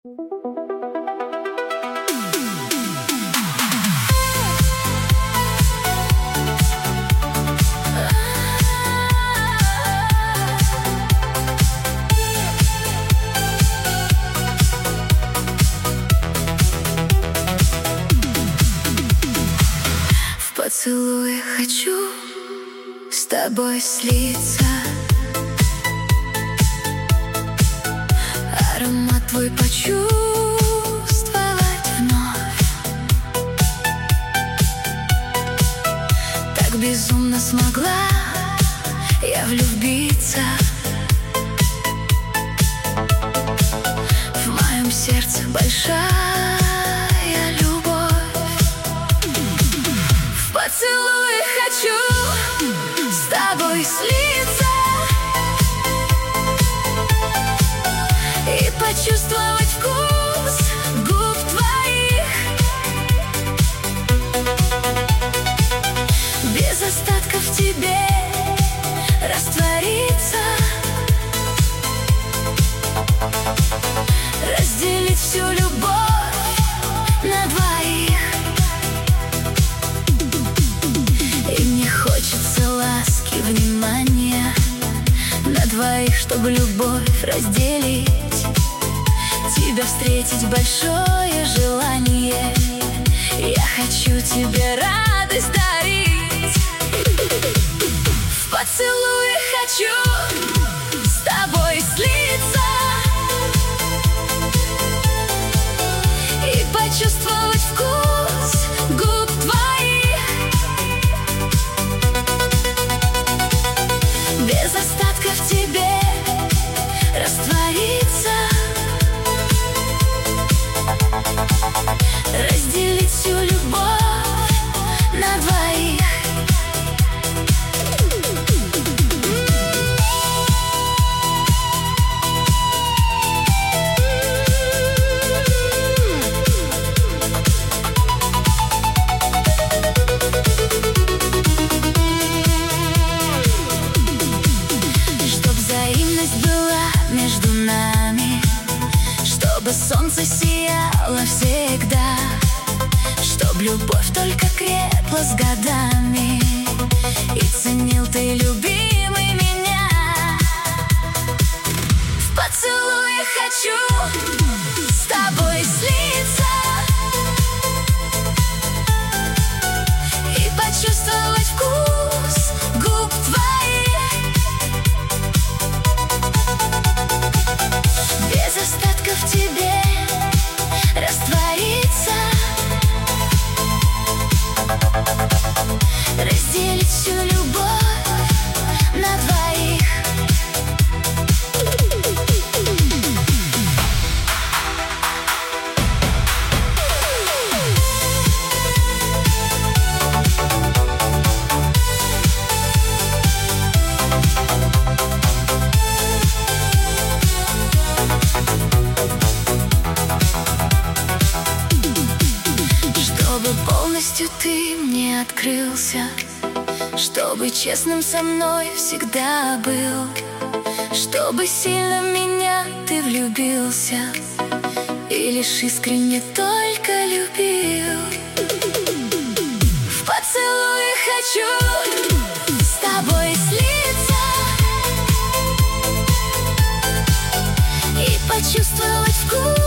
В поцелуе хочу с тобой слиться, аромат твой почувствовать вновь. Так безумно смогла я влюбиться. В моем сердце большая любовь. В поцелуе хочу с тобой слиться и почувствовать вкус губ твоих, без остатка в тебе раствориться, разделить всю любовь на двоих. И мне хочется ласки, внимания на двоих, чтобы любовь разделить. Тебя встретить большое желание, я хочу тебе радость дарить. В поцелуе хочу с тобой слиться и почувствовать вкус губ твоих, без остатка в тебе раствориться, разделить всю любовь на двоих. Чтоб взаимность была между нами, чтобы солнце сияло всегда, чтоб любовь только крепла с годами, и ценил ты, любимый, меня. В поцелуе хочу с тобой слиться и почувствовать вкус губ твоих, без остатка в тебе раствориться, разделить всю любовь на двоих. Чтобы полностью ты мне открылся, чтобы честным со мной всегда был, чтобы сильно в меня ты влюбился и лишь искренне только любил. В поцелуе хочу с тобой слиться и почувствовать вкус